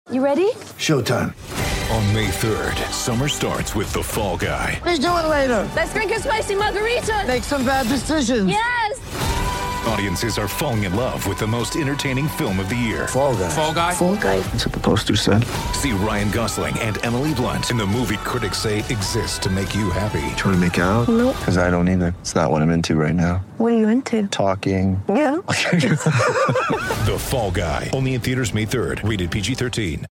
You ready? Showtime. On May 3rd, summer starts with The Fall Guy. Let's do it later. Let's drink a spicy margarita. Make some bad decisions. Yes. Audiences are falling in love with the most entertaining film of the year. Fall Guy. Fall Guy? Fall guy. That's what the poster said. See Ryan Gosling and Emily Blunt in the movie critics say exists to make you happy. Trying to make it out? Nope. Because I don't either. It's not what I'm into right now. What are you into? Talking. Yeah. The Fall Guy. Only in theaters May 3rd. Rated PG-13.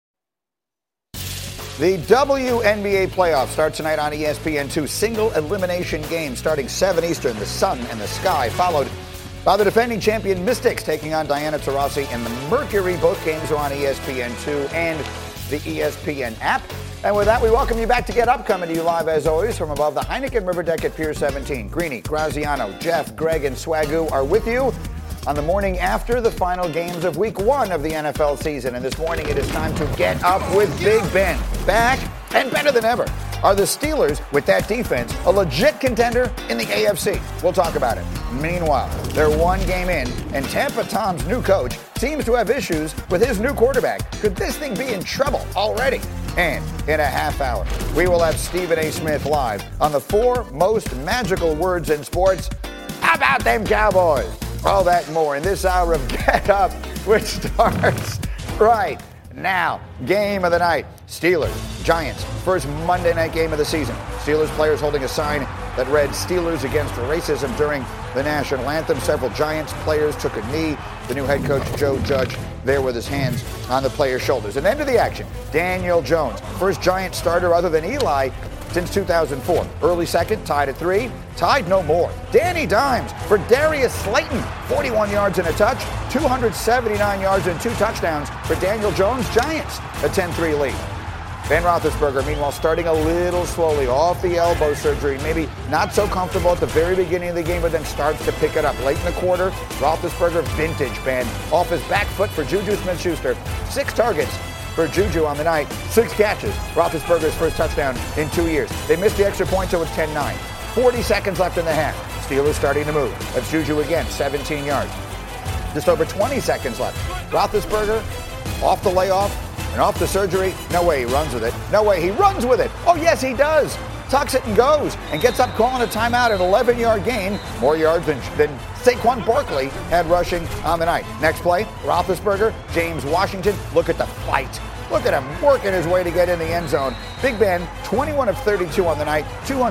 The WNBA playoffs start tonight on ESPN2. Single elimination game starting 7 Eastern. The Sun and the Sky, followed by the defending champion Mystics taking on Diana Taurasi and the Mercury. Both games are on ESPN2 and the ESPN app. And with that, we welcome you back to Get Up, coming to you live as always from above the Heineken River Deck at Pier 17. Greeny, Graziano, Jeff, Greg, and Swagoo are with you on the morning after the final games of Week 1 of the NFL season. And this morning it is time to get up with Big Ben. Back and better than ever. Are the Steelers, with that defense, a legit contender in the AFC? We'll talk about it. Meanwhile, they're one game in, and Tampa Tom's new coach seems to have issues with his new quarterback. Could this thing be in trouble already? And in a half hour, we will have Stephen A. Smith live on the 4 most magical words in sports. How about them Cowboys? All that and more in this hour of Get Up, which starts right now. Game of the night. Steelers, Giants, first Monday night game of the season. Steelers players holding a sign that read Steelers against racism during the national anthem. Several Giants players took a knee. The new head coach, Joe Judge, there with his hands on the players' shoulders. And then to the action. Daniel Jones, first Giant starter other than Eli since 2004. Early second, tied at 3. Tied no more. Danny Dimes for Darius Slayton. 41 yards and a touch. 279 yards and 2 touchdowns for Daniel Jones. Giants, a 10-3 lead. Ben Roethlisberger, meanwhile, starting a little slowly off the elbow surgery. Maybe not so comfortable at the very beginning of the game, but then starts to pick it up. Late in the quarter, Roethlisberger vintage, Ben. Off his back foot for Juju Smith-Schuster. 6 targets for Juju on the night. 6 catches. Roethlisberger's first touchdown in 2 years. They missed the extra point, so it's 10-9. 40 seconds left in the half. Steelers starting to move. That's Juju again, 17 yards. Just over 20 seconds left. Roethlisberger off the layoff and off the surgery. No way he runs with it. No way he runs with it. Oh, yes, he does. Tucks it and goes and gets up calling a timeout, an 11-yard gain. More yards than Saquon Barkley had rushing on the night. Next play, Roethlisberger, James Washington. Look at the fight. Look at him working his way to get in the end zone. Big Ben, 21 of 32 on the night,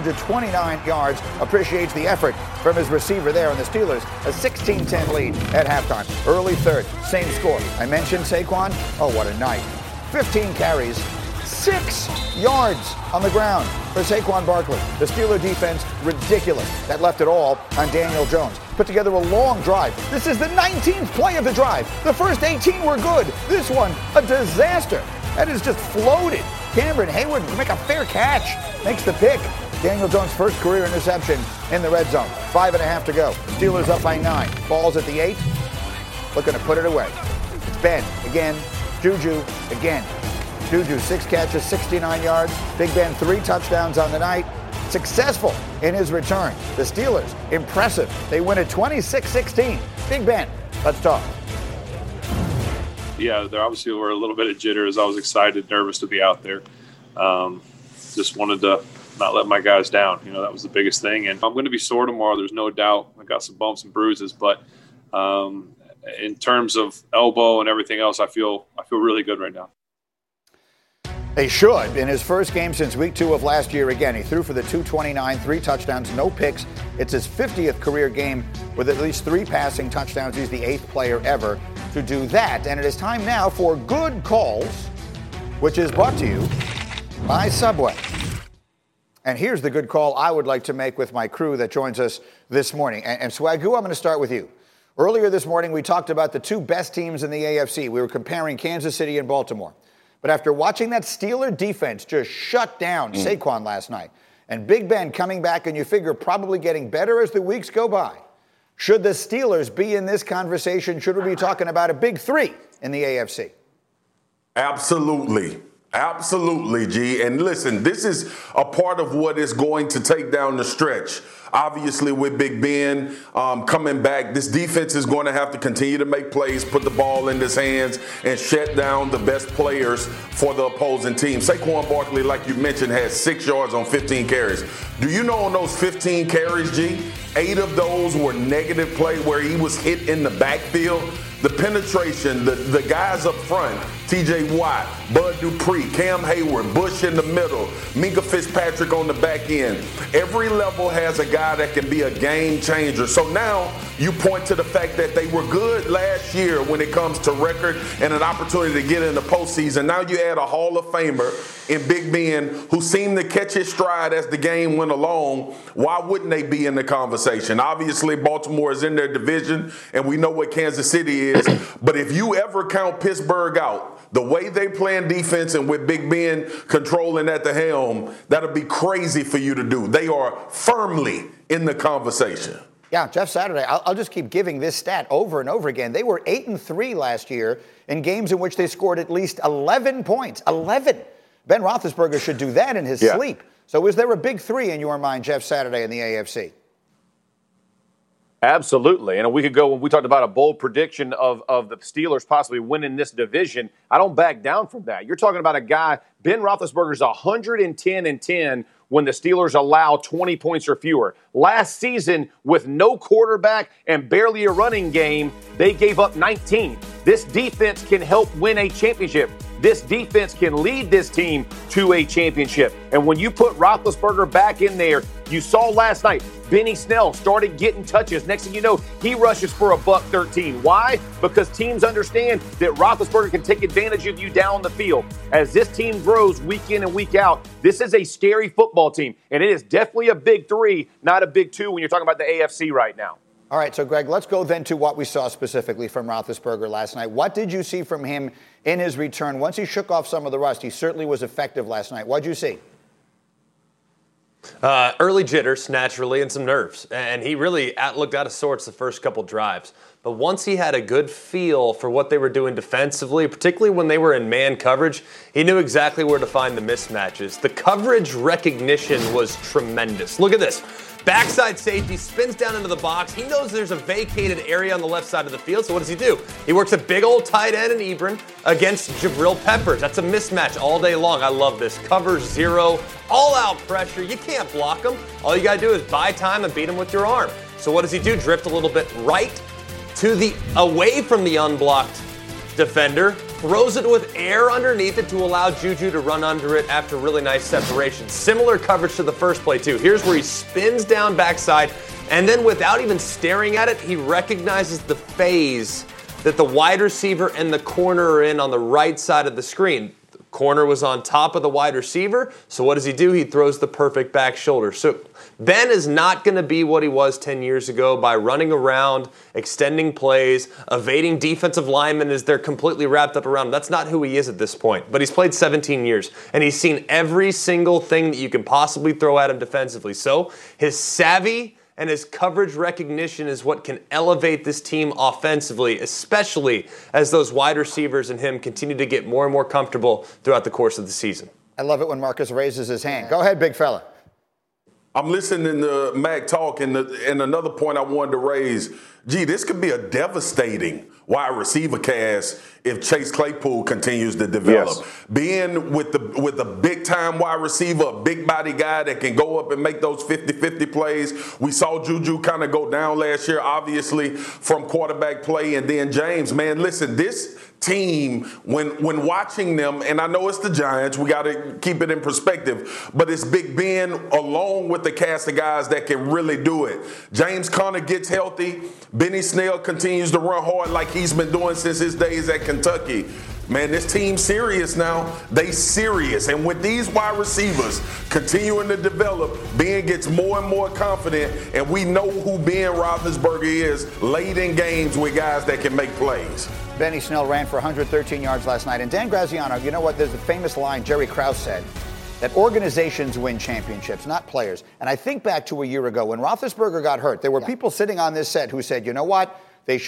229 yards. Appreciates the effort from his receiver there, and the Steelers a 16-10 lead at halftime. Early third, same score. I mentioned Saquon. Oh, what a night. 15 carries, 6 yards on the ground for Saquon Barkley. The Steeler defense, ridiculous. That left it all on Daniel Jones. Put together a long drive. This is the 19th play of the drive. The first 18 were good. This one, a disaster. That is just floated. Cameron Hayward make a fair catch. Makes the pick. Daniel Jones' first career interception in the red zone. 5.5 to go. Steelers up by 9. Balls at the 8. Looking to put it away. It's Ben again. Juju again. Juju, 6 catches, 69 yards. Big Ben, 3 touchdowns on the night. Successful in his return. The Steelers, impressive. They win at 26-16. Big Ben, let's talk. Yeah, there obviously were a little bit of jitters. I was excited, nervous to be out there. Just wanted to not let my guys down. You know, that was the biggest thing. And I'm going to be sore tomorrow. There's no doubt. I got some bumps and bruises, but in terms of elbow and everything else, I feel really good right now. They should. In his first game since week 2 of last year, again, he threw for the 229, 3 touchdowns, no picks. It's his 50th career game with at least 3 passing touchdowns. He's the 8th player ever to do that. And it is time now for Good Calls, which is brought to you by Subway. And here's the good call I would like to make with my crew that joins us this morning. And Swagoo, I'm going to start with you. Earlier this morning, we talked about the 2 best teams in the AFC. We were comparing Kansas City and Baltimore. But after watching that Steeler defense just shut down Saquon last night, and Big Ben coming back, and you figure probably getting better as the weeks go by, should the Steelers be in this conversation? Should we be talking about a big 3 in the AFC? Absolutely. Absolutely, G. And listen, this is a part of what is going to take down the stretch. Obviously, with Big Ben coming back, this defense is going to have to continue to make plays, put the ball in his hands, and shut down the best players for the opposing team. Saquon Barkley, like you mentioned, had 6 yards on 15 carries. Do you know on those 15 carries, G, 8 of those were negative play where he was hit in the backfield? The penetration, the guys up front, T.J. Watt, Bud Dupree, Cam Hayward, Bush in the middle, Minkah Fitzpatrick on the back end. Every level has a guy that can be a game changer. So now you point to the fact that they were good last year when it comes to record and an opportunity to get in the postseason. Now you add a Hall of Famer in Big Ben who seemed to catch his stride as the game went along. Why wouldn't they be in the conversation? Obviously, Baltimore is in their division, and we know what Kansas City is. But if you ever count Pittsburgh out, the way they play in defense and with Big Ben controlling at the helm, that'll be crazy for you to do. They are firmly in the conversation. Yeah, Jeff Saturday, I'll just keep giving this stat over and over again. They were 8-3 last year in games in which they scored at least 11 points. 11. Ben Roethlisberger should do that in his sleep. So is there a big three in your mind, Jeff Saturday, in the AFC? Absolutely. And a week ago when we talked about a bold prediction of the Steelers possibly winning this division, I don't back down from that. You're talking about a guy, Ben Roethlisberger's 110-10 when the Steelers allow 20 points or fewer. Last season, with no quarterback and barely a running game, they gave up 19. This defense can help win a championship. This defense can lead this team to a championship. And when you put Roethlisberger back in there, you saw last night, Benny Snell started getting touches. Next thing you know, he rushes for $113. Why? Because teams understand that Roethlisberger can take advantage of you down the field. As this team grows week in and week out, this is a scary football team. And it is definitely a big three, not a big two when you're talking about the AFC right now. All right, so Greg, let's go then to what we saw specifically from Roethlisberger last night. What did you see from him in his return? Once he shook off some of the rust, he certainly was effective last night. What did you see? Early jitters, naturally, and some nerves. And he really looked out of sorts the first couple drives. But once he had a good feel for what they were doing defensively, particularly when they were in man coverage, he knew exactly where to find the mismatches. The coverage recognition was tremendous. Look at this. Backside safety spins down into the box. He knows there's a vacated area on the left side of the field, so what does he do? He works a big old tight end in Ebron against Jabril Peppers. That's a mismatch all day long. I love this. Cover zero, all-out pressure. You can't block him. All you got to do is buy time and beat him with your arm. So what does he do? Drift a little bit right to away from the unblocked defender, throws it with air underneath it to allow Juju to run under it after really nice separation. Similar coverage to the first play, too. Here's where he spins down backside, and then without even staring at it, he recognizes the phase that the wide receiver and the corner are in on the right side of the screen. The corner was on top of the wide receiver, so what does he do? He throws the perfect back shoulder. So Ben is not going to be what he was 10 years ago by running around, extending plays, evading defensive linemen as they're completely wrapped up around him. That's not who he is at this point. But he's played 17 years, and he's seen every single thing that you can possibly throw at him defensively. So his savvy and his coverage recognition is what can elevate this team offensively, especially as those wide receivers and him continue to get more and more comfortable throughout the course of the season. I love it when Marcus raises his hand. Go ahead, big fella. I'm listening to Mac talk, and another point I wanted to raise, this could be a devastating wide receiver cast if Chase Claypool continues to develop. Yes. Being with a big-time wide receiver, a big-body guy that can go up and make those 50-50 plays. We saw Juju kind of go down last year, obviously, from quarterback play. And then James, man, listen, this team, when watching them, and I know it's the Giants, we got to keep it in perspective, but it's Big Ben along with the cast of guys that can really do it. James Conner gets healthy. Benny Snell continues to run hard like he's been doing since his days at Kentucky. Man, this team's serious now. They serious. And with these wide receivers continuing to develop, Ben gets more and more confident, and we know who Ben Roethlisberger is late in games with guys that can make plays. Benny Snell ran for 113 yards last night. And Dan Graziano, you know what? There's a famous line Jerry Krause said, that organizations win championships, not players. And I think back to a year ago when Roethlisberger got hurt, there were people sitting on this set who said, you know what? They should just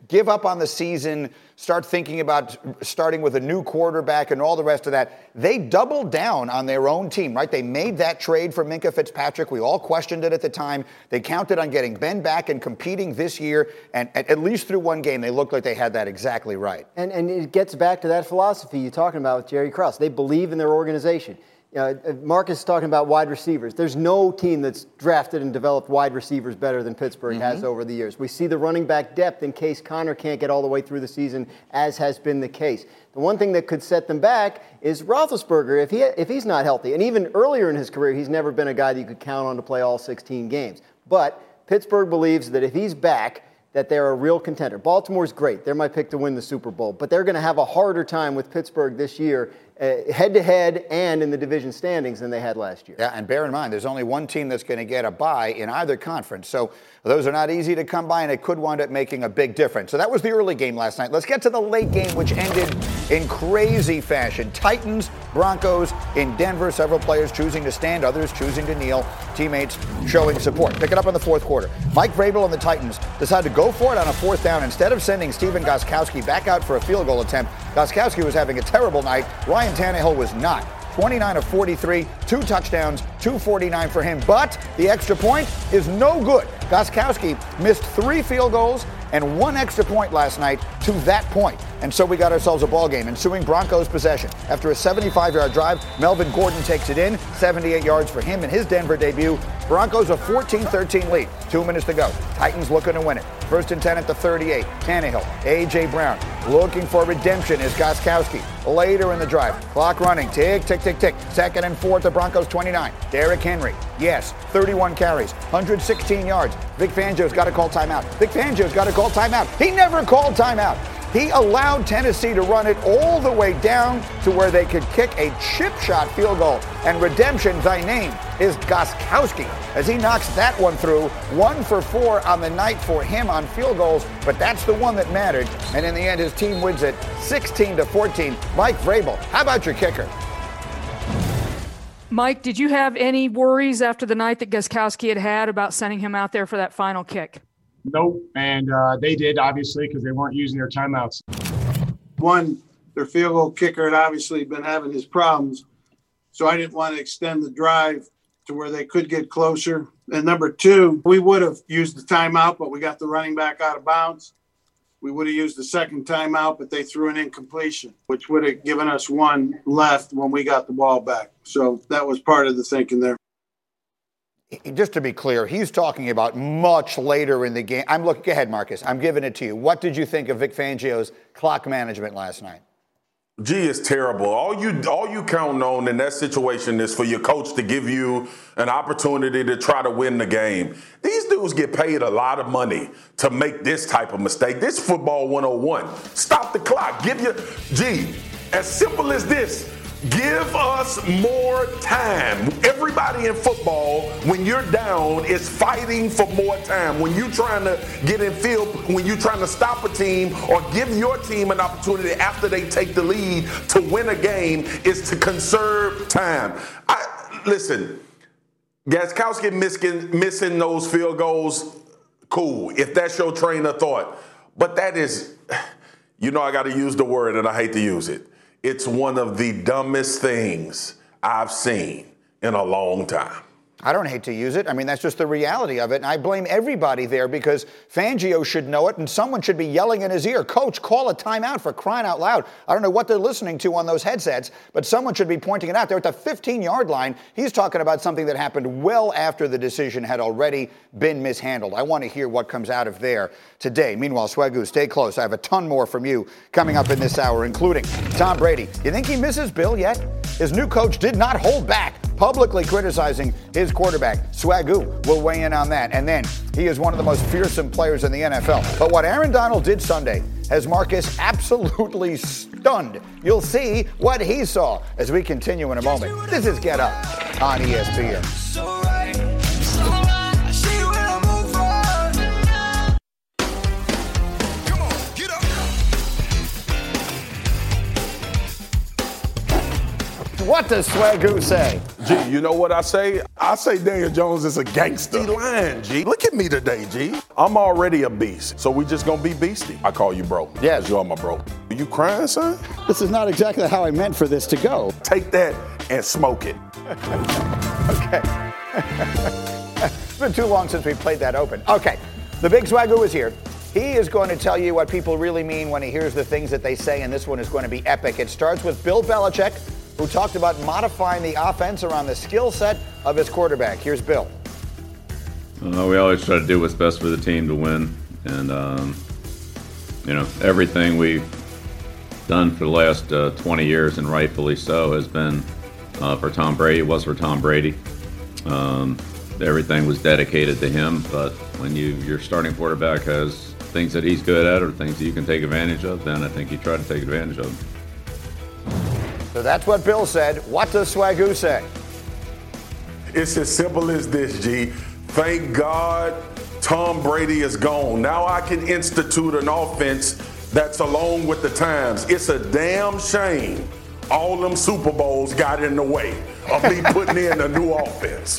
give up on the season, start thinking about starting with a new quarterback and all the rest of that. They doubled down on their own team, right? They made that trade for Minkah Fitzpatrick. We all questioned it at the time. They counted on getting Ben back and competing this year, and at least through one game, they looked like they had that exactly right. And it gets back to that philosophy you're talking about with Jerry Krause. They believe in their organization. Marcus is talking about wide receivers. There's no team that's drafted and developed wide receivers better than Pittsburgh has over the years. We see the running back depth in case Connor can't get all the way through the season, as has been the case. The one thing that could set them back is Roethlisberger if he's not healthy. And even earlier in his career, he's never been a guy that you could count on to play all 16 games. But Pittsburgh believes that if he's back, that they're a real contender. Baltimore's great. They're my pick to win the Super Bowl. But they're going to have a harder time with Pittsburgh this year, head-to-head and in the division standings than they had last year. Yeah, and bear in mind, there's only one team that's going to get a bye in either conference. So those are not easy to come by, and it could wind up making a big difference. So that was the early game last night. Let's get to the late game, which ended in crazy fashion. Titans, Broncos in Denver. Several players choosing to stand, others choosing to kneel. Teammates showing support. Pick it up in the fourth quarter. Mike Vrabel and the Titans decided to go for it on a fourth down. Instead of sending Stephen Gostkowski back out for a field goal attempt, Gostkowski was having a terrible night. Ryan Tannehill was not. 29 of 43, 2 touchdowns, 249 for him. But the extra point is no good. Gostkowski missed 3 field goals and 1 extra point last night to that point. And so we got ourselves a ball game. Ensuing Broncos possession. After a 75-yard drive, Melvin Gordon takes it in. 78 yards for him in his Denver debut. Broncos a 14-13 lead. 2 minutes to go. Titans looking to win it. 1st and 10 at the 38. Tannehill, A.J. Brown looking for redemption is Gostkowski. Later in the drive, clock running. Tick, tick, tick, tick. 2nd and 4 at the Broncos 29. Derrick Henry, yes, 31 carries, 116 yards. Vic Fangio's got to call timeout. Vic Fangio's got to call timeout. He never called timeout. He allowed Tennessee to run it all the way down to where they could kick a chip shot field goal. And redemption, thy name, is Gostkowski, as he knocks that one through. 1 for 4 on the night for him on field goals, but that's the one that mattered. And in the end, his team wins it 16-14. Mike Vrabel, how about your kicker? Mike, did you have any worries after the night that Gostkowski had about sending him out there for that final kick? Nope, and they did, obviously, because they weren't using their timeouts. One, their field goal kicker had obviously been having his problems, so I didn't want to extend the drive to where they could get closer. And number 2, we would have used the timeout, but we got the running back out of bounds. We would have used the second timeout, but they threw an incompletion, which would have given us 1 left when we got the ball back. So that was part of the thinking there. Just to be clear, he's talking about much later in the game. Go ahead, Marcus. I'm giving it to you. What did you think of Vic Fangio's clock management last night? Gee, it's terrible. All you count on in that situation is for your coach to give you an opportunity to try to win the game. These dudes get paid a lot of money to make this type of mistake. This football 101. Stop the clock. As simple as this. Give us more time. Everybody in football, when you're down, is fighting for more time. When you're trying to get in field, when you're trying to stop a team or give your team an opportunity after they take the lead to win a game, is to conserve time. Listen, Gostkowski missing those field goals, cool, if that's your train of thought. But that is, I got to use the word and I hate to use it. It's one of the dumbest things I've seen in a long time. I don't hate to use it. I mean, that's just the reality of it. And I blame everybody there because Fangio should know it and someone should be yelling in his ear, Coach, call a timeout, for crying out loud. I don't know what they're listening to on those headsets, but someone should be pointing it out. They're at the 15-yard line. He's talking about something that happened well after the decision had already been mishandled. I want to hear what comes out of there today. Meanwhile, Swagoo, stay close. I have a ton more from you coming up in this hour, including Tom Brady. You think he misses Bill yet? His new coach did not hold back, publicly criticizing his quarterback. Swagoo will weigh in on that. And then he is one of the most fearsome players in the NFL. But what Aaron Donald did Sunday has Marcus absolutely stunned. You'll see what he saw as we continue in a moment. This is Get Up on ESPN. What does Swagoo say? Gee, you know what I say? I say Daniel Jones is a gangster. He lying, G. Look at me today, G. I'm already a beast, so we just gonna be beastie. I call you bro. Yes. You are my bro. Are you crying, son? This is not exactly how I meant for this to go. Take that and smoke it. Okay. It's been too long since we played that open. Okay, the Big Swagoo is here. He is going to tell you what people really mean when he hears the things that they say, and this one is going to be epic. It starts with Bill Belichick, who talked about modifying the offense around the skill set of his quarterback. Here's Bill. We always try to do what's best for the team to win, and everything we've done for the last 20 years, and rightfully so, has been for Tom Brady. It was for Tom Brady. Everything was dedicated to him, but when your starting quarterback has things that he's good at or things that you can take advantage of, then I think you try to take advantage of them. So that's what Bill said. What does Swagoo say? It's as simple as this, G. Thank God Tom Brady is gone. Now I can institute an offense that's along with the times. It's a damn shame all them Super Bowls got in the way of me putting in a new offense.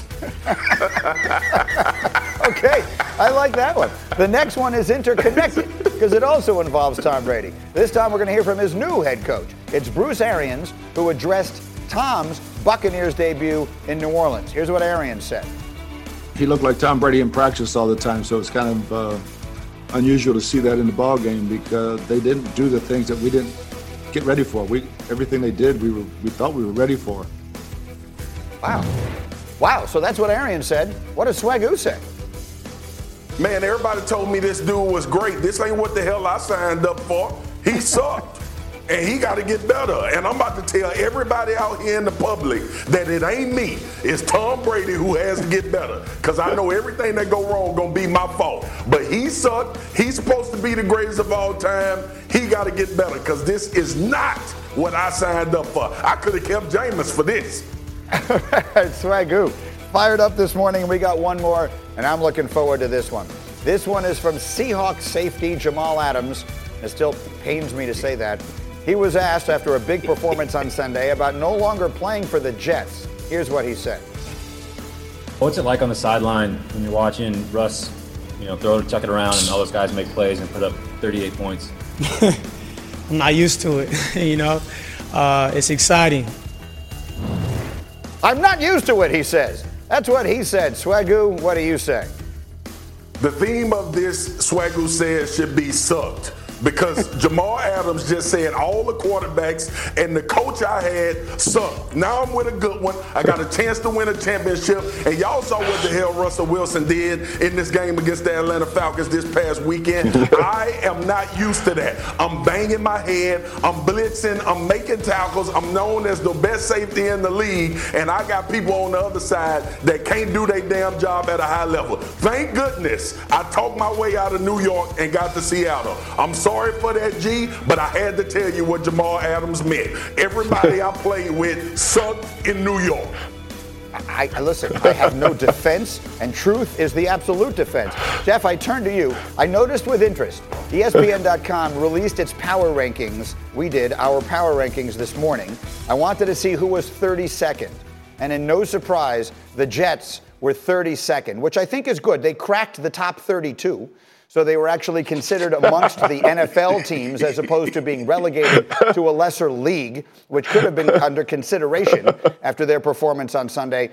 Okay, I like that one. The next one is interconnected because it also involves Tom Brady. This time we're going to hear from his new head coach. It's Bruce Arians, who addressed Tom's Buccaneers debut in New Orleans. Here's what Arians said. He looked like Tom Brady in practice all the time, so it's kind of unusual to see that in the ball game because they didn't do the things that we didn't get ready for. Everything they did, we thought we were ready for. Wow. So that's what Arians said. What does Swagoo say? Man, everybody told me this dude was great. This ain't what the hell I signed up for. He sucked. And he got to get better. And I'm about to tell everybody out here in the public that it ain't me. It's Tom Brady who has to get better. Because I know everything that go wrong going to be my fault. But he sucked. He's supposed to be the greatest of all time. He got to get better because this is not what I signed up for. I could have kept Jameis for this. Swagoo, fired up this morning, and we got one more, and I'm looking forward to this one. This one is from Seahawks safety Jamal Adams. It still pains me to say that. He was asked after a big performance on Sunday about no longer playing for the Jets. Here's what he said. What's it like on the sideline when you're watching Russ, throw it, chuck it around, and all those guys make plays and put up 38 points? I'm not used to it, It's exciting. I'm not used to it, he says. That's what he said. Swagoo, what do you say? The theme of this, Swagoo says, should be sucked. Because Jamal Adams just said all the quarterbacks and the coach I had sucked. Now I'm with a good one. I got a chance to win a championship. And y'all saw what the hell Russell Wilson did in this game against the Atlanta Falcons this past weekend. I am not used to that. I'm banging my head. I'm blitzing. I'm making tackles. I'm known as the best safety in the league. And I got people on the other side that can't do their damn job at a high level. Thank goodness I talked my way out of New York and got to Seattle. I'm sorry for that, G, but I had to tell you what Jamal Adams meant. Everybody I played with sucked in New York. Listen, I have no defense, and truth is the absolute defense. Jeff, I turn to you. I noticed with interest, ESPN.com released its power rankings. We did our power rankings this morning. I wanted to see who was 32nd. And in no surprise, the Jets were 32nd, which I think is good. They cracked the top 32. So they were actually considered amongst the NFL teams as opposed to being relegated to a lesser league, which could have been under consideration after their performance on Sunday.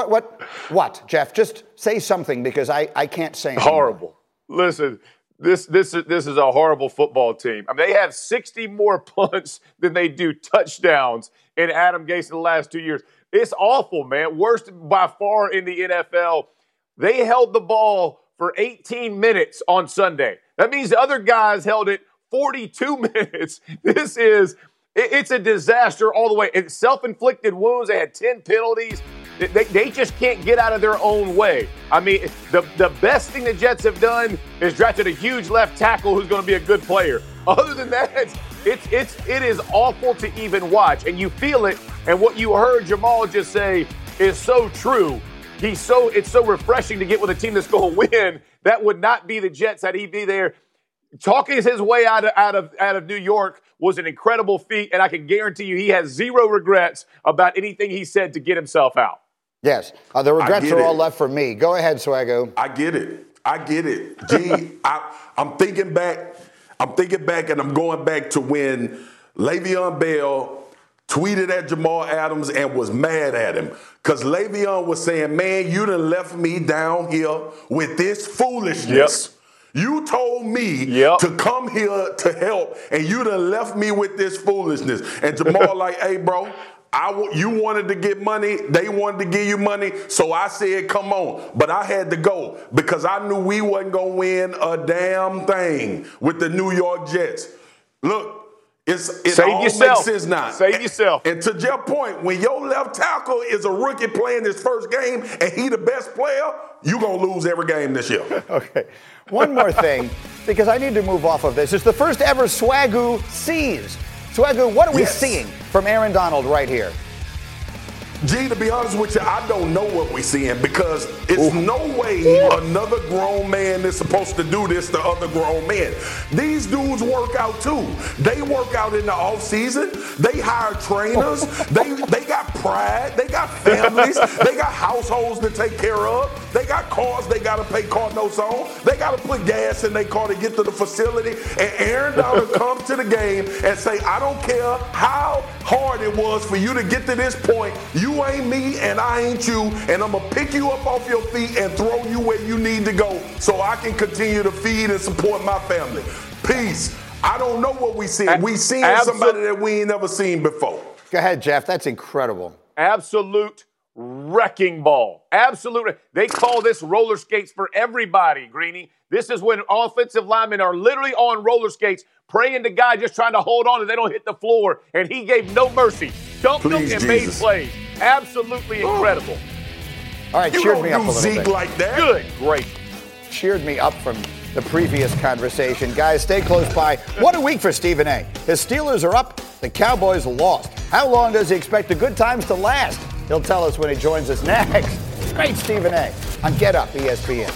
What, Jeff? Just say something because I can't say anything. Horrible. Listen, this is a horrible football team. I mean, they have 60 more punts than they do touchdowns in Adam Gase in the last 2 years. It's awful, man. Worst by far in the NFL. They held the ball for 18 minutes on Sunday. That means the other guys held it 42 minutes. It's a disaster all the way. It's self-inflicted wounds. They had 10 penalties. They just can't get out of their own way. I mean, the best thing the Jets have done is drafted a huge left tackle who's going to be a good player. Other than that, it is awful to even watch. And you feel it. And what you heard Jamal just say is so true. It's so refreshing to get with a team that's going to win. That would not be the Jets had he be there. Talking his way out of New York was an incredible feat, and I can guarantee you he has zero regrets about anything he said to get himself out. Yes. The regrets are all left for me. Go ahead, Swaggo. I get it. Gee, I'm thinking back, and I'm going back to when Le'Veon Bell tweeted at Jamal Adams and was mad at him. Because Le'Veon was saying, man, you done left me down here with this foolishness. Yep. You told me to come here to help, and you done left me with this foolishness. And Jamal like, hey, bro, you wanted to get money. They wanted to give you money. So I said, come on. But I had to go because I knew we wasn't going to win a damn thing with the New York Jets. Look, it all makes sense now. Save yourself. And to Jeff's point, when your left tackle is a rookie playing his first game and he the best player, you're going to lose every game this year. Okay. One more thing, because I need to move off of this. It's the first ever Swagoo sees. Swagoo, what are we seeing from Aaron Donald right here? Gee, to be honest with you, I don't know what we're seeing because it's no way another grown man is supposed to do this to other grown men. These dudes work out too. They work out in the off season. They hire trainers. They got pride. They got families. They got households to take care of. They got cars they got to pay car notes on. They got to put gas in their car to get to the facility. And Aaron Donald comes to the game and say, I don't care how hard it was for you to get to this point. You ain't me and I ain't you, and I'm going to pick you up off your feet and throw you where you need to go so I can continue to feed and support my family. Peace. I don't know what we seeing. We seeing somebody that we ain't never seen before. Go ahead, Jeff. That's incredible. Absolute wrecking ball. Absolutely. They call this roller skates for everybody, Greeny. This is when offensive linemen are literally on roller skates, praying to God, just trying to hold on and they don't hit the floor. And he gave no mercy. Dumped them and made plays. Absolutely incredible. All right, cheered me up a little Zeke bit. like that. Good. Great. Cheered me up from the previous conversation. Guys, stay close by. What a week for Stephen A. His Steelers are up. The Cowboys lost. How long does he expect the good times to last? He'll tell us when he joins us next. Great Stephen A. on Get Up, ESPN.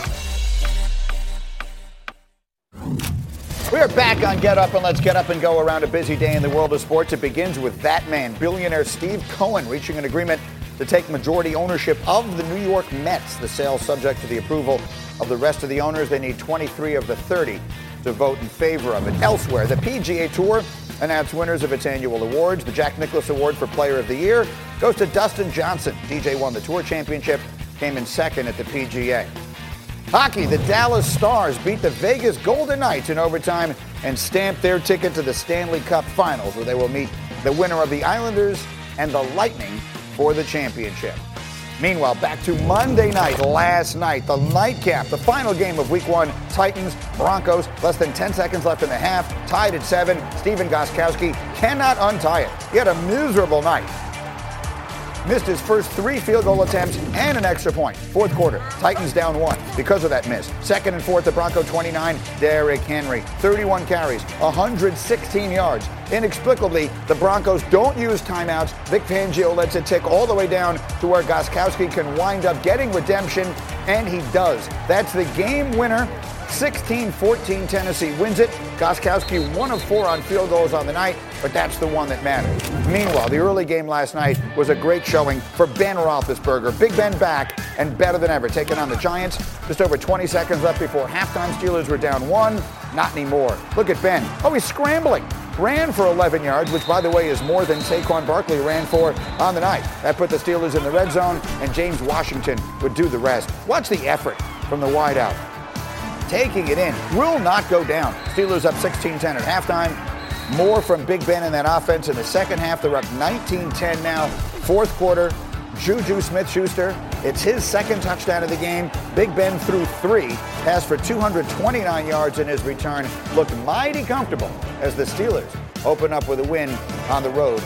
We are back on Get Up, and let's get up and go around a busy day in the world of sports. It begins with that man, billionaire Steve Cohen, reaching an agreement to take majority ownership of the New York Mets. The sale subject to the approval of the rest of the owners. They need 23 of the 30 to vote in favor of it. Elsewhere, the PGA Tour announced winners of its annual awards. The Jack Nicklaus Award for Player of the Year goes to Dustin Johnson. DJ won the Tour Championship, came in second at the PGA. Hockey, the Dallas Stars beat the Vegas Golden Knights in overtime and stamped their ticket to the Stanley Cup Finals, where they will meet the winner of the Islanders and the Lightning for the championship. Meanwhile, back to Monday night, last night, the nightcap, the final game of Week 1, Titans, Broncos, less than 10 seconds left in the half, tied at 7. Stephen Gostkowski cannot untie it. He had a miserable night. Missed his first 3 field goal attempts and an extra point. Fourth quarter, Titans down 1 because of that miss. Second and fourth, the Bronco 29, Derrick Henry. 31 carries, 116 yards. Inexplicably, the Broncos don't use timeouts. Vic Fangio lets it tick all the way down to where Gostkowski can wind up getting redemption, and he does. That's the game winner. 16-14, Tennessee wins it. Gostkowski 1 of 4 on field goals on the night, but that's the one that matters. Meanwhile, the early game last night was a great showing for Ben Roethlisberger. Big Ben back and better than ever, taking on the Giants. Just over 20 seconds left before halftime. Steelers were down 1. Not anymore. Look at Ben. Oh, he's scrambling. Ran for 11 yards, which, by the way, is more than Saquon Barkley ran for on the night. That put the Steelers in the red zone, and James Washington would do the rest. Watch the effort from the wideout. Taking it in, will not go down. Steelers up 16-10 at halftime. More from Big Ben in that offense in the second half. They're up 19-10 now. Fourth quarter, Juju Smith-Schuster. It's his second touchdown of the game. Big Ben threw 3, passed for 229 yards in his return. Looked mighty comfortable as the Steelers open up with a win on the road,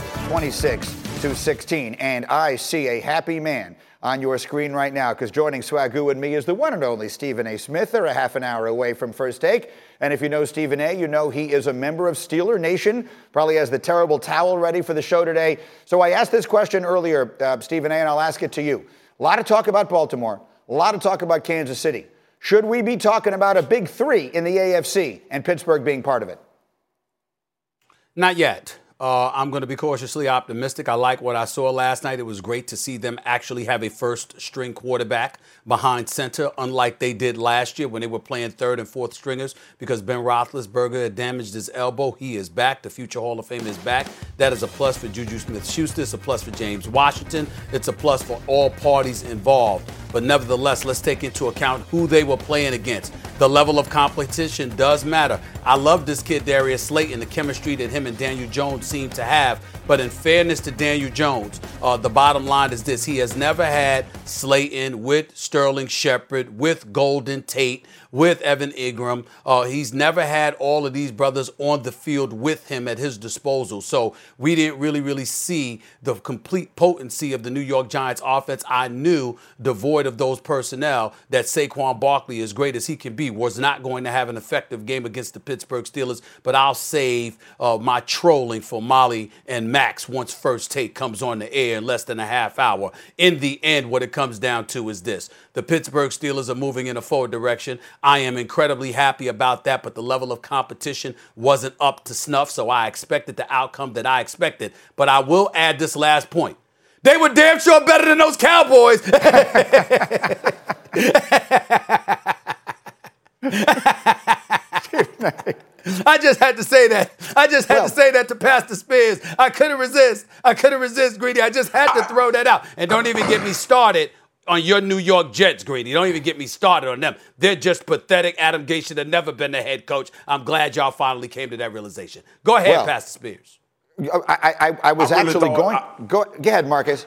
26-16. And I see a happy man on your screen right now, because joining Swagoo and me is the one and only Stephen A. Smith. They're a half an hour away from First Take. And if you know Stephen A., you know he is a member of Steeler Nation, probably has the terrible towel ready for the show today. So I asked this question earlier, Stephen A., and I'll ask it to you. A lot of talk about Baltimore, a lot of talk about Kansas City. Should we be talking about a big 3 in the AFC and Pittsburgh being part of it? Not yet. I'm going to be cautiously optimistic. I like what I saw last night. It was great to see them actually have a first-string quarterback behind center, unlike they did last year when they were playing third and fourth stringers because Ben Roethlisberger had damaged his elbow. He is back. The future Hall of Famer is back. That is a plus for Juju Smith-Schuster. It's a plus for James Washington. It's a plus for all parties involved. But nevertheless, let's take into account who they were playing against. The level of competition does matter. I love this kid, Darius Slayton, the chemistry that him and Daniel Jones seem to have. But in fairness to Daniel Jones, the bottom line is this. He has never had Slayton with Sterling Shepard, with Golden Tate, with Evan Ingram. He's never had all of these brothers on the field with him at his disposal. So we didn't really see the complete potency of the New York Giants offense. I knew, devoid of those personnel, that Saquon Barkley, as great as he can be, was not going to have an effective game against the Pittsburgh Steelers. But I'll save my trolling for Molly and Max once First Take comes on the air in less than a half hour. In the end, what it comes down to is this. The Pittsburgh Steelers are moving in a forward direction. I am incredibly happy about that, but the level of competition wasn't up to snuff, so I expected the outcome that I expected. But I will add this last point. They were damn sure better than those Cowboys. I just had to say that. I just had to say that to Pastor Spears. I couldn't resist, Greedy. I just had to throw that out. And don't even get me started on your New York Jets, Greedy. Don't even get me started on them. They're just pathetic. Adam Gase should have never been the head coach. I'm glad y'all finally came to that realization. Go ahead, Pastor Spears. I was actually going. Go ahead, Marcus.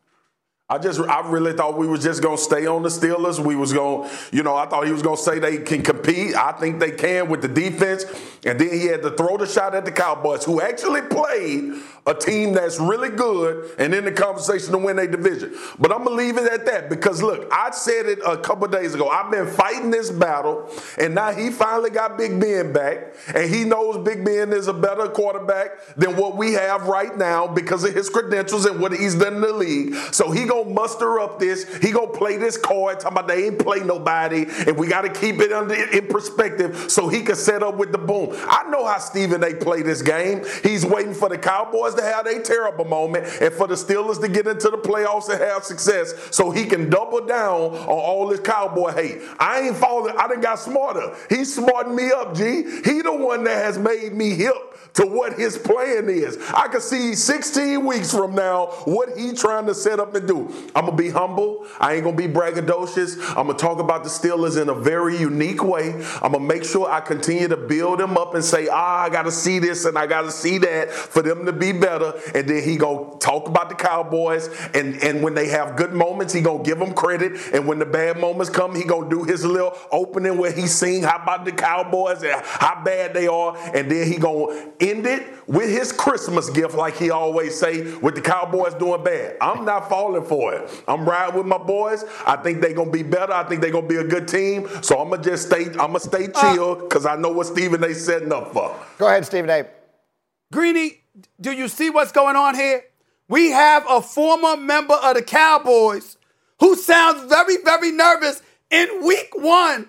I really thought we was just going to stay on the Steelers. We was going, I thought he was going to say they can compete. I think they can with the defense. And then he had to throw the shot at the Cowboys, who actually played a team that's really good and in the conversation to win a division. But I'm going to leave it at that because, look, I said it a couple days ago. I've been fighting this battle, and now he finally got Big Ben back, and he knows Big Ben is a better quarterback than what we have right now because of his credentials and what he's done in the league. So he going to muster up this. He going to play this card, talking about they ain't play nobody, and we got to keep it in perspective so he can set up with the boom. I know how Stephen A. play this game. He's waiting for the Cowboys to have a terrible moment and for the Steelers to get into the playoffs and have success so he can double down on all this Cowboy hate. I ain't falling. I done got smarter. He's smarting me up, G. He the one that has made me hip to what his plan is. I can see 16 weeks from now what he trying to set up and do. I'm going to be humble. I ain't going to be braggadocious. I'm going to talk about the Steelers in a very unique way. I'm going to make sure I continue to build them up and say, I got to see this and I got to see that for them to be better. And then he going to talk about the Cowboys. And when they have good moments, he going to give them credit. And when the bad moments come, he going to do his little opening where he sing how about the Cowboys and how bad they are. And then he going to end it with his Christmas gift, like he always say, with the Cowboys doing bad. I'm not falling for it. I'm riding with my boys. I think they're going to be better. I think they're going to be a good team. So I'm going to stay chill because I know what Stephen A. setting up for. Go ahead, Stephen A. Greeny, do you see what's going on here? We have a former member of the Cowboys who sounds very, very nervous in week one.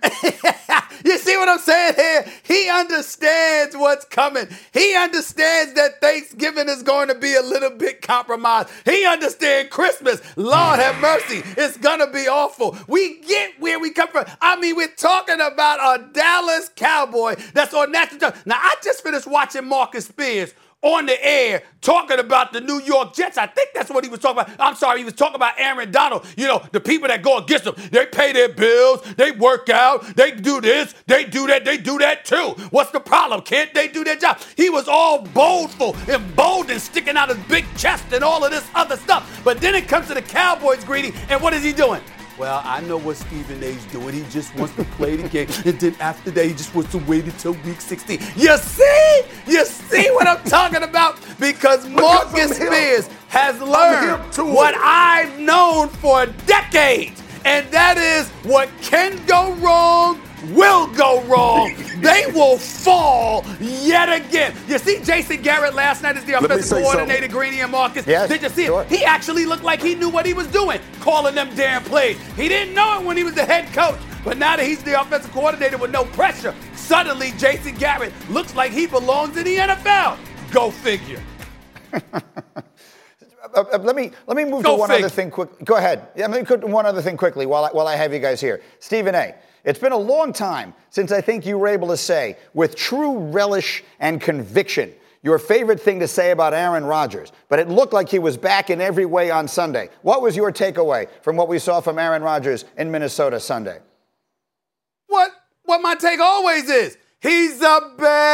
You see what I'm saying here? He understands what's coming. He understands that Thanksgiving is going to be a little bit compromised. He understands Christmas. Lord have mercy. It's going to be awful. We get where we come from. I mean, we're talking about a Dallas Cowboy that's on national television. Now, I just finished watching Marcus Spears on the air talking about the New York Jets. I think that's what he was talking about. I'm sorry, he was talking about Aaron Donald. You know, the people that go against him, they pay their bills, they work out, they do this, they do that too. What's the problem? Can't they do their job? He was all boldful and bold and sticking out his big chest and all of this other stuff. But then it comes to the Cowboys, Greedy, and what is he doing? Well, I know what Stephen A's doing. He just wants to play the game. And then after that, he just wants to wait until week 16. You see? You see what I'm talking about? Because Marcus Spears has learned what I've known for decades. And that is what can go wrong will go wrong. They will fall yet again. You see Jason Garrett last night as the offensive coordinator, Greeny and Marcus? Yes, did you see it? He actually looked like he knew what he was doing, calling them damn plays. He didn't know it when he was the head coach, but now that he's the offensive coordinator with no pressure, suddenly Jason Garrett looks like he belongs in the NFL. Go figure. Let me move to one other thing quick. Go ahead. Yeah, let me put one other thing quickly while I have you guys here. Stephen A., it's been a long time since I think you were able to say with true relish and conviction your favorite thing to say about Aaron Rodgers, but it looked like he was back in every way on Sunday. What was your takeaway from what we saw from Aaron Rodgers in Minnesota Sunday? What my take always is, he's a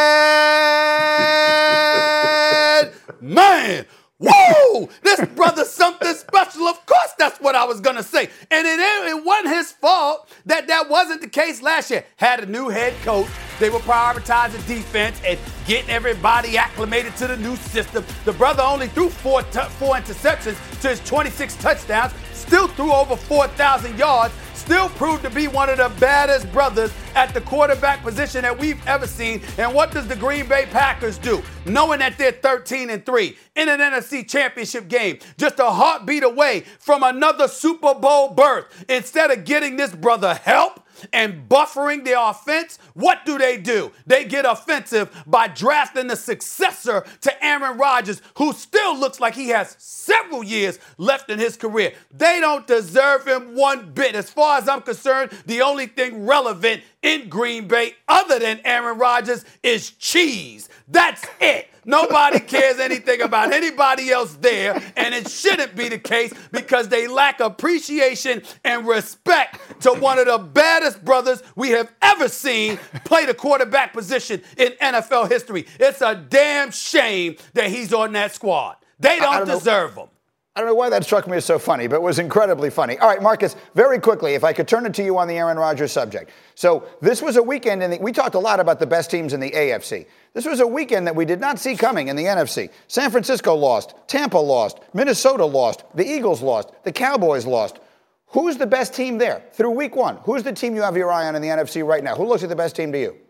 bad man. Whoa! This brother's something special. Of course, that's what I was going to say. And it wasn't his fault that wasn't the case last year. Had a new head coach. They were prioritizing defense and getting everybody acclimated to the new system. The brother only threw four interceptions to his 26 touchdowns, still threw over 4,000 yards, still proved to be one of the baddest brothers at the quarterback position that we've ever seen. And what does the Green Bay Packers do? Knowing that they're 13-3 in an NFC championship game, just a heartbeat away from another Super Bowl berth. Instead of getting this brother help and buffering the offense, what do? They get offensive by drafting the successor to Aaron Rodgers, who still looks like he has several years left in his career. They don't deserve him one bit. As far as I'm concerned, the only thing relevant in Green Bay other than Aaron Rodgers is cheese. That's it. Nobody cares anything about anybody else there, and it shouldn't be the case because they lack appreciation and respect to one of the baddest brothers we have ever seen play the quarterback position in NFL history. It's a damn shame that he's on that squad. They don't deserve him. I don't know why that struck me as so funny, but it was incredibly funny. All right, Marcus, very quickly, if I could turn it to you on the Aaron Rodgers subject. So this was a weekend, we talked a lot about the best teams in the AFC. This was a weekend that we did not see coming in the NFC. San Francisco lost, Tampa lost, Minnesota lost, the Eagles lost, the Cowboys lost. Who's the best team there through week one? Who's the team you have your eye on in the NFC right now? Who looks like the best team to you?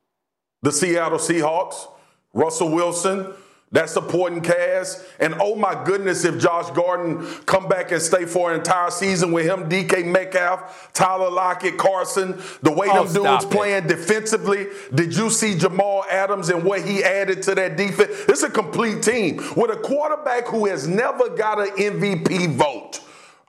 The Seattle Seahawks, Russell Wilson, that supporting cast. And oh my goodness, if Josh Gordon come back and stay for an entire season with him, DK Metcalf, Tyler Lockett, Carson, the way them dudes playing defensively. Did you see Jamal Adams and what he added to that defense? It's a complete team with a quarterback who has never got an MVP vote.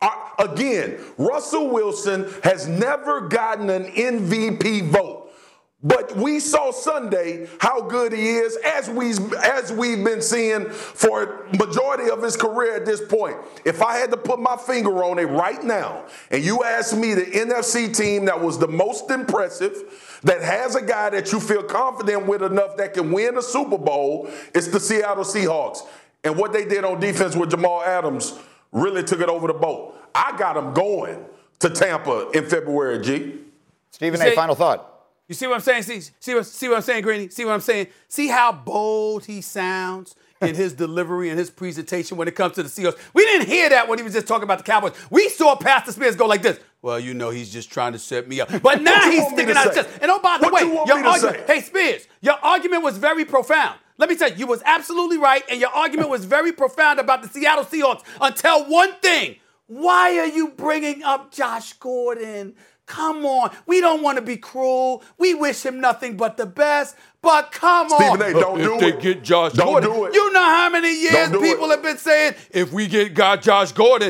Again, Russell Wilson has never gotten an MVP vote. But we saw Sunday how good he is, as we've been seeing for majority of his career at this point. If I had to put my finger on it right now, and you asked me the NFC team that was the most impressive, that has a guy that you feel confident with enough that can win a Super Bowl, it's the Seattle Seahawks. And what they did on defense with Jamal Adams really took it over the boat. I got them going to Tampa in February, G. Stephen A., final thought. You see what I'm saying? See what I'm saying, Greeny? See what I'm saying? See how bold he sounds in his delivery and his presentation when it comes to the Seahawks. We didn't hear that when he was just talking about the Cowboys. We saw Pastor Spears go like this. Well, you know, he's just trying to set me up. But now he's sticking out his chest. And oh, by the way, your argument, hey, Spears, your argument was very profound. Let me tell you, you was absolutely right, and your argument was very profound about the Seattle Seahawks until one thing. Why are you bringing up Josh Gordon? Come on. We don't want to be cruel. We wish him nothing but the best. But come on. Stephen A., don't do it. If they get Josh Gordon. Do it. You know how many years people have been saying, if we got Josh Gordon,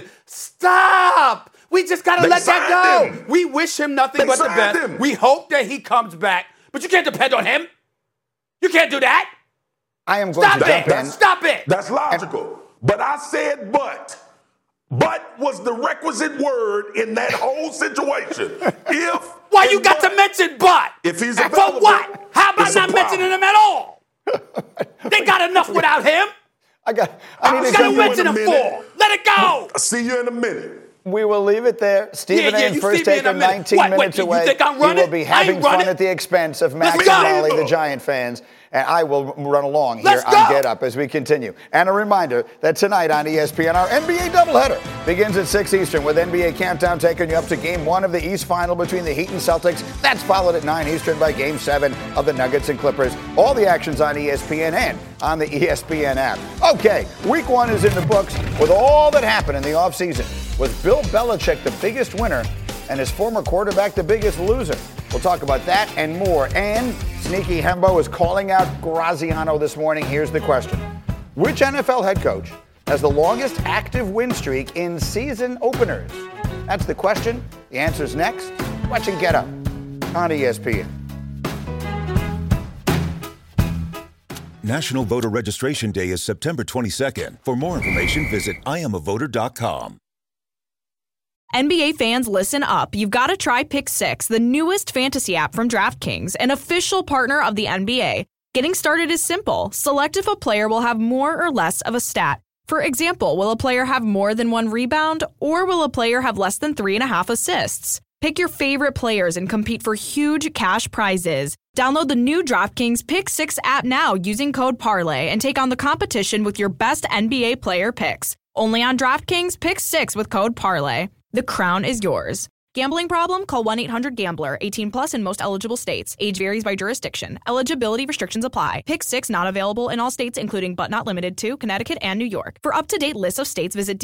stop. We just got to let that go. We wish him nothing but the best. We hope that he comes back. But you can't depend on him. You can't do that. I am going to jump in. Stop it. That's logical. But I said but. But was the requisite word in that whole situation. Why you got to mention but? If he's available. For what? How about not mentioning him at all? They got enough without him. I need to mention him for. Let it go. I'll see you in a minute. We will leave it there. Stephen A. and First Take are 19 minutes away. You think I'm running? He will be having fun at the expense of Max and Molly, the Giant fans. And I will run along here on Get Up as we continue. And a reminder that tonight on ESPN, our NBA doubleheader begins at 6 Eastern with NBA Countdown taking you up to Game 1 of the East Final between the Heat and Celtics. That's followed at 9 Eastern by Game 7 of the Nuggets and Clippers. All the action's on ESPN and on the ESPN app. Okay, Week 1 is in the books with all that happened in the offseason. Was Bill Belichick the biggest winner and his former quarterback the biggest loser? We'll talk about that and more. And Sneaky Hembo is calling out Graziano this morning. Here's the question. Which NFL head coach has the longest active win streak in season openers? That's the question. The answer's next. Watching Get Up on ESPN. National Voter Registration Day is September 22nd. For more information, visit IamAvoter.com. NBA fans, listen up. You've got to try Pick 6, the newest fantasy app from DraftKings, an official partner of the NBA. Getting started is simple. Select if a player will have more or less of a stat. For example, will a player have more than 1 rebound, or will a player have less than 3.5 assists? Pick your favorite players and compete for huge cash prizes. Download the new DraftKings Pick 6 app now using code PARLAY and take on the competition with your best NBA player picks. Only on DraftKings Pick 6 with code PARLAY. The crown is yours. Gambling problem? Call 1-800-GAMBLER. 18 plus in most eligible states. Age varies by jurisdiction. Eligibility restrictions apply. Pick 6 not available in all states, including but not limited to Connecticut and New York. For up-to-date lists of states, visit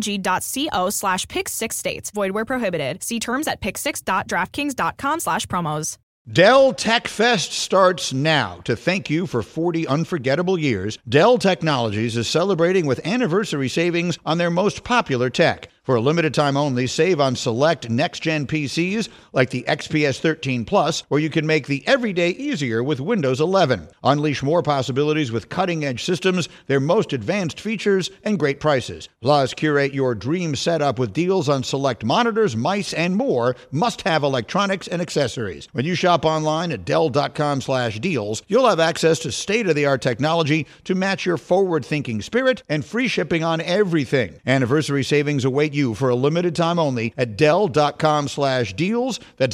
dkng.co/pick6states. Void where prohibited. See terms at pick6.draftkings.com/promos. Dell Tech Fest starts now. To thank you for 40 unforgettable years, Dell Technologies is celebrating with anniversary savings on their most popular tech. For a limited time only, save on select next-gen PCs like the XPS 13 Plus, where you can make the everyday easier with Windows 11. Unleash more possibilities with cutting-edge systems, their most advanced features, and great prices. Plus, curate your dream setup with deals on select monitors, mice, and more must-have electronics and accessories. When you shop online at Dell.com/deals, you'll have access to state-of-the-art technology to match your forward-thinking spirit and free shipping on everything. Anniversary savings await you for a limited time only at Dell.com/deals. That's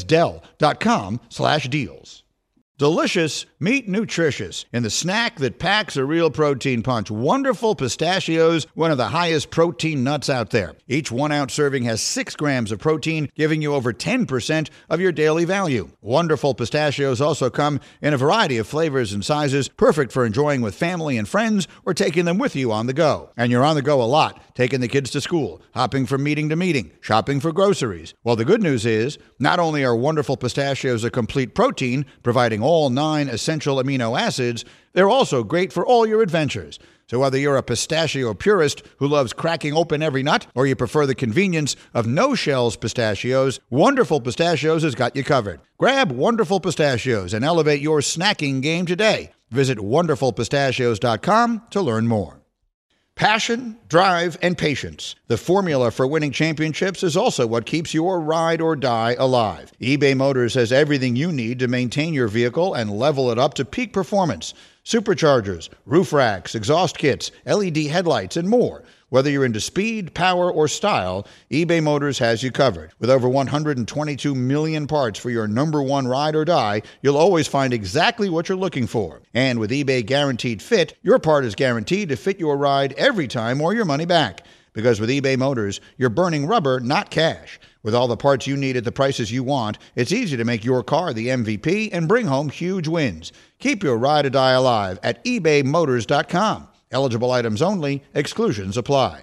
Dell.com/deals. Delicious, meet nutritious. In the snack that packs a real protein punch, Wonderful Pistachios, one of the highest protein nuts out there. Each 1-ounce serving has 6 grams of protein, giving you over 10% of your daily value. Wonderful Pistachios also come in a variety of flavors and sizes, perfect for enjoying with family and friends or taking them with you on the go. And you're on the go a lot, taking the kids to school, hopping from meeting to meeting, shopping for groceries. Well, the good news is, not only are Wonderful Pistachios a complete protein, providing all 9 essential amino acids, they're also great for all your adventures. So whether you're a pistachio purist who loves cracking open every nut, or you prefer the convenience of no-shells pistachios, Wonderful Pistachios has got you covered. Grab Wonderful Pistachios and elevate your snacking game today. Visit wonderfulpistachios.com to learn more. Passion, drive, and patience. The formula for winning championships is also what keeps your ride or die alive. eBay Motors has everything you need to maintain your vehicle and level it up to peak performance. Superchargers, roof racks, exhaust kits, LED headlights, and more. Whether you're into speed, power, or style, eBay Motors has you covered. With over 122 million parts for your number one ride or die, you'll always find exactly what you're looking for. And with eBay Guaranteed Fit, your part is guaranteed to fit your ride every time or your money back. Because with eBay Motors, you're burning rubber, not cash. With all the parts you need at the prices you want, it's easy to make your car the MVP and bring home huge wins. Keep your ride or die alive at ebaymotors.com. Eligible items only. Exclusions apply.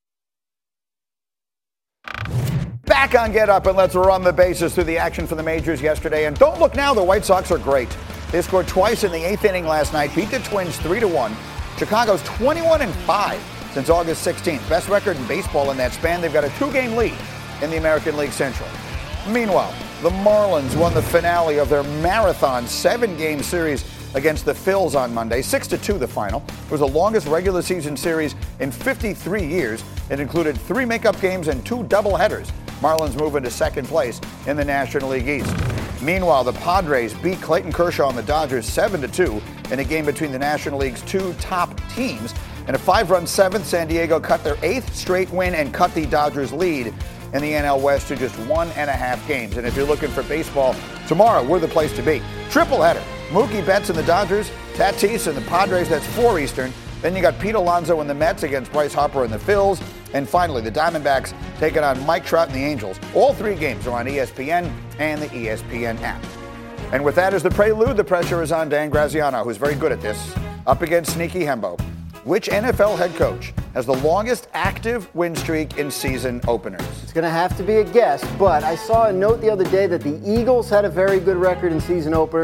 Back on Get Up, and let's run the bases through the action for the majors yesterday. And don't look now, the White Sox are great. They scored twice in the 8th inning last night, beat the Twins 3-1. Chicago's 21-5 since August 16th. Best record in baseball in that span. They've got a 2-game lead in the American League Central. Meanwhile, the Marlins won the finale of their marathon 7-game series against the Phils on Monday, 6-2 the final. It was the longest regular season series in 53 years. It included 3 makeup games and 2 doubleheaders. Marlins move into second place in the National League East. Meanwhile, the Padres beat Clayton Kershaw and the Dodgers 7-2 in a game between the National League's 2 top teams. In a 5-run 7th, San Diego cut their 8th straight win and cut the Dodgers' lead in the NL West to just 1.5 games. And if you're looking for baseball, tomorrow we're the place to be. Triple header. Mookie Betts and the Dodgers, Tatis and the Padres, that's 4 Eastern. Then you got Pete Alonso and the Mets against Bryce Harper and the Phils. And finally, the Diamondbacks taking on Mike Trout and the Angels. All 3 games are on ESPN and the ESPN app. And with that as the prelude, the pressure is on Dan Graziano, who's very good at this, up against Sneaky Hembo. Which NFL head coach has the longest active win streak in season openers? It's going to have to be a guess, but I saw a note the other day that the Eagles had a very good record in season openers,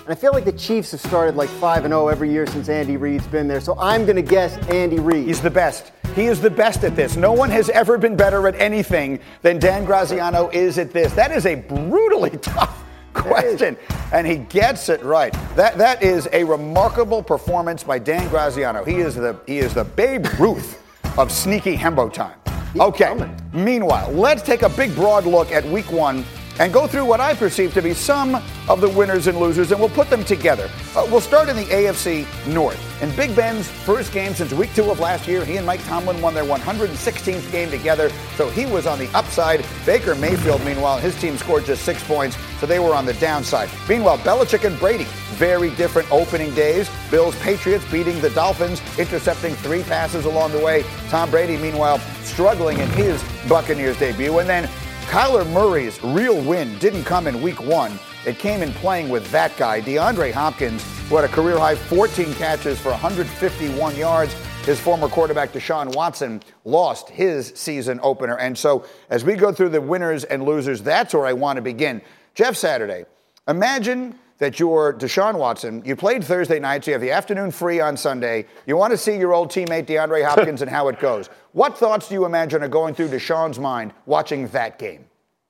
And I feel like the Chiefs have started like 5-0 every year since Andy Reid's been there. So I'm going to guess Andy Reid. He's the best. He is the best at this. No one has ever been better at anything than Dan Graziano is at this. That is a brutally tough question, and he gets it right. That is a remarkable performance by Dan Graziano. He is the Babe Ruth of sneaky Hembo time. Okay. Meanwhile, let's take a big broad look at Week 1 and go through what I perceive to be some of the winners and losers, and we'll put them together. We'll start in the AFC North. In Big Ben's first game since Week 2 of last year, he and Mike Tomlin won their 116th game together, so he was on the upside. Baker Mayfield, meanwhile, his team scored just 6 points, so they were on the downside. Meanwhile, Belichick and Brady, very different opening days. Bills Patriots beating the Dolphins, intercepting 3 passes along the way. Tom Brady, meanwhile, struggling in his Buccaneers debut. And then Kyler Murray's real win didn't come in Week 1. It came in playing with that guy, DeAndre Hopkins, who had a career-high 14 catches for 151 yards. His former quarterback, Deshaun Watson, lost his season opener. And so as we go through the winners and losers, that's where I want to begin. Jeff Saturday, imagine that you're Deshaun Watson. You played Thursday night, so you have the afternoon free on Sunday. You want to see your old teammate DeAndre Hopkins and how it goes. What thoughts do you imagine are going through Deshaun's mind watching that game?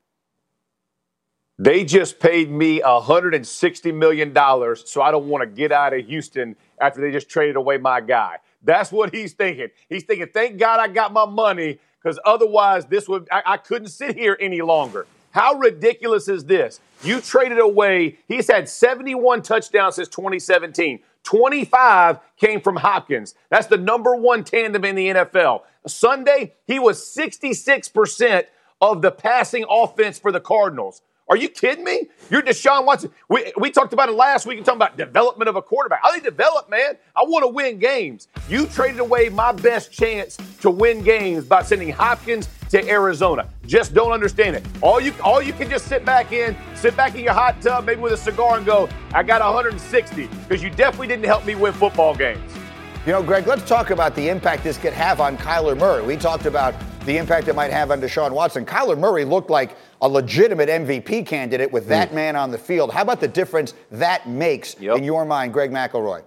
They just paid me $160 million, so I don't want to get out of Houston after they just traded away my guy. That's what he's thinking. He's thinking, thank God I got my money, because otherwise I couldn't sit here any longer. How ridiculous is this? You traded away, he's had 71 touchdowns since 2017. 25 came from Hopkins. That's the number 1 tandem in the NFL. Sunday, he was 66% of the passing offense for the Cardinals. Are you kidding me? You're Deshaun Watson. We talked about it last week. You're talking about development of a quarterback. How do they develop, man? I want to win games. You traded away my best chance to win games by sending Hopkins to Arizona. Just don't understand it. All you can just sit back in your hot tub, maybe with a cigar and go, I got 160, because you definitely didn't help me win football games. You know, Greg, let's talk about the impact this could have on Kyler Murray. We talked about the impact it might have on Deshaun Watson. Kyler Murray looked like a legitimate MVP candidate with that man on the field. How about the difference that makes in your mind, Greg McElroy?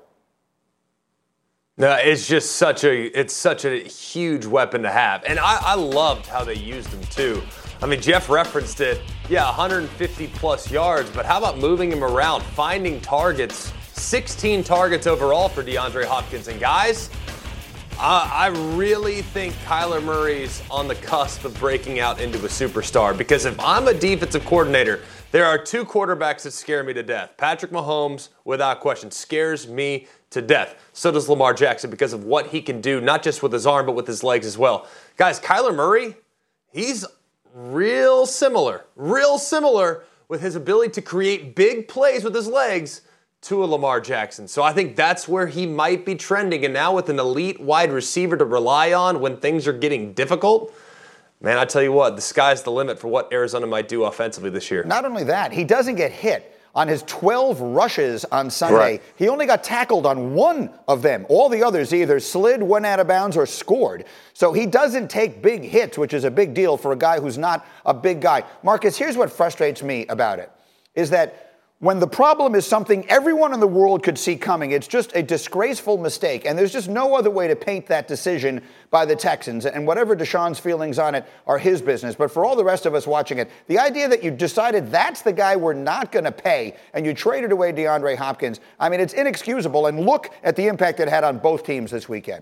No, it's just such a huge weapon to have. And I loved how they used him too. I mean, Jeff referenced it. Yeah, 150 plus yards, but how about moving him around, finding targets, 16 targets overall for DeAndre Hopkins. And guys, I really think Kyler Murray's on the cusp of breaking out into a superstar, because if I'm a defensive coordinator, there are 2 quarterbacks that scare me to death. Patrick Mahomes, without question, scares me to death. So does Lamar Jackson, because of what he can do, not just with his arm, but with his legs as well. Guys, Kyler Murray, he's real similar with his ability to create big plays with his legs to a Lamar Jackson. So I think that's where he might be trending. And now with an elite wide receiver to rely on when things are getting difficult, man, I tell you what, the sky's the limit for what Arizona might do offensively this year. Not only that, he doesn't get hit. On his 12 rushes on Sunday, Right. He only got tackled on 1 of them. All the others either slid, went out of bounds, or scored. So he doesn't take big hits, which is a big deal for a guy who's not a big guy. Marcus, here's what frustrates me about it, is that when the problem is something everyone in the world could see coming, it's just a disgraceful mistake, and there's just no other way to paint that decision by the Texans, and whatever Deshaun's feelings on it are his business. But for all the rest of us watching it, the idea that you decided that's the guy we're not going to pay, and you traded away DeAndre Hopkins, I mean, it's inexcusable, and look at the impact it had on both teams this weekend.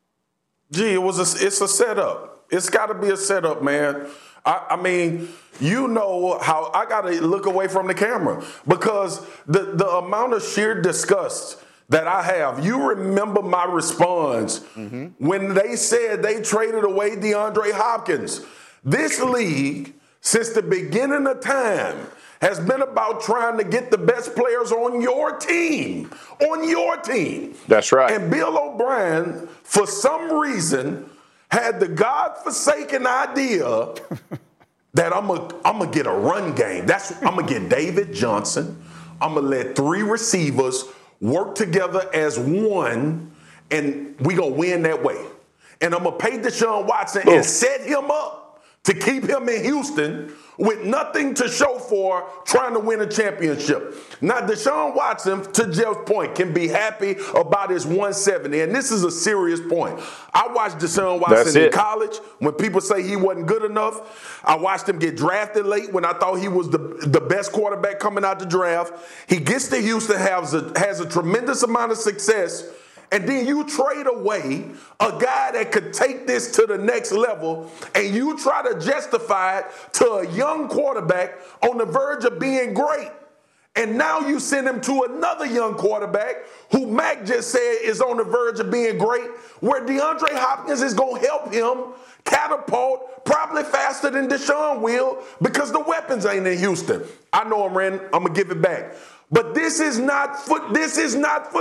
Gee, it's a setup. It's got to be a setup, man. I mean, you know how I got to look away from the camera, because the amount of sheer disgust that I have. You remember my response when they said they traded away DeAndre Hopkins. This league, since the beginning of time, has been about trying to get the best players on your team. On your team. That's right. And Bill O'Brien, for some reason, had the godforsaken idea that I'm gonna get a run game. I'm gonna get David Johnson. I'm gonna let 3 receivers work together as one, and we gonna win that way. And I'm gonna pay Deshaun Watson and set him up to keep him in Houston with nothing to show for trying to win a championship. Now, Deshaun Watson, to Jeff's point, can be happy about his 170, and this is a serious point. I watched Deshaun Watson in college when people say he wasn't good enough. I watched him get drafted late when I thought he was the best quarterback coming out the draft. He gets to Houston, has a tremendous amount of success, and then you trade away a guy that could take this to the next level, and you try to justify it to a young quarterback on the verge of being great. And now you send him to another young quarterback who Mac just said is on the verge of being great, where DeAndre Hopkins is going to help him catapult probably faster than Deshaun will because the weapons ain't in Houston. I know I'm Ren. I'm going to give it back. But this is not football. This is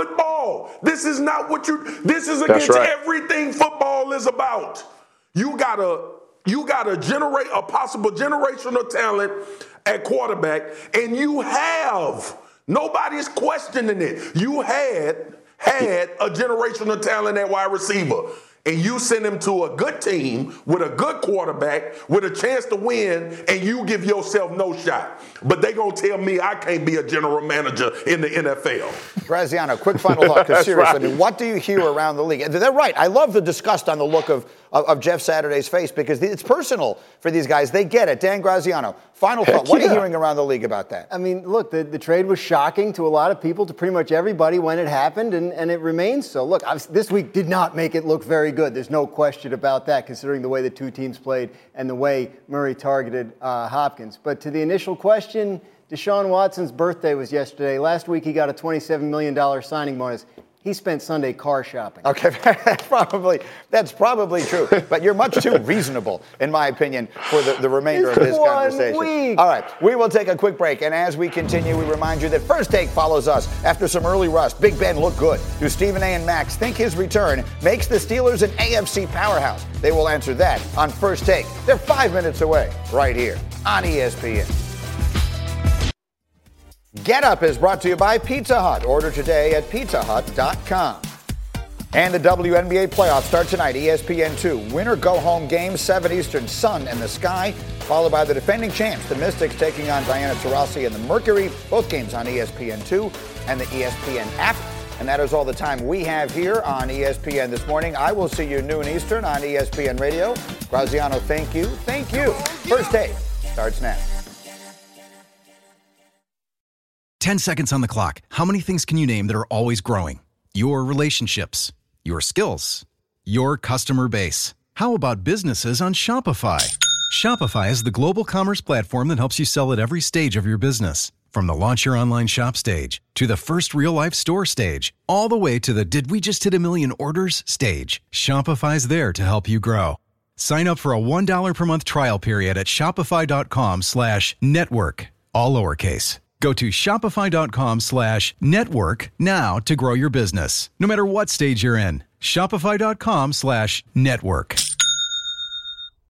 not what this is against everything football is about. You gotta generate a possible generational talent at quarterback, and you have. Nobody's questioning it. You had a generational talent at wide receiver. And you send him to a good team with a good quarterback with a chance to win, and you give yourself no shot. But they going to tell me I can't be a general manager in the NFL. Graziano, quick final thought, because seriously, I mean, what do you hear around the league? They're right. I love the disgust on the look of Jeff Saturday's face because it's personal for these guys. They get it. Dan Graziano, final thought. What are you hearing around the league about that? I mean, look, the trade was shocking to a lot of people, to pretty much everybody when it happened, and it remains so. Look, this week did not make it look very good. There's no question about that, considering the way the two teams played and the way Murray targeted Hopkins. But to the initial question, Deshaun Watson's birthday was yesterday. Last week he got a $27 million signing bonus. He spent Sunday car shopping. Okay, that's probably true. But you're much too reasonable, in my opinion, for the remainder of this conversation. Week. All right, we will take a quick break. And as we continue, we remind you that First Take follows us after some early rust. Big Ben looked good. Do Stephen A. and Max think his return makes the Steelers an AFC powerhouse? They will answer that on First Take. They're 5 minutes away, right here on ESPN. Get Up is brought to you by Pizza Hut. Order today at pizzahut.com. And the WNBA playoffs start tonight, ESPN2. Winner go-home game, 7 Eastern, sun in the sky, followed by the defending champs, the Mystics, taking on Diana Taurasi and the Mercury. Both games on ESPN2 and the ESPN app. And that is all the time we have here on ESPN this morning. I will see you noon Eastern on ESPN Radio. Graziano, thank you. Thank you. First Take starts now. 10 seconds on the clock. How many things can you name that are always growing? Your relationships, your skills, your customer base. How about businesses on Shopify? Shopify is the global commerce platform that helps you sell at every stage of your business. From the launch your online shop stage, to the first real-life store stage, all the way to the did we just hit 1 million orders stage. Shopify's there to help you grow. Sign up for a $1 per month trial period at shopify.com/network, all lowercase. Go to shopify.com/network now to grow your business, no matter what stage you're in. Shopify.com/network.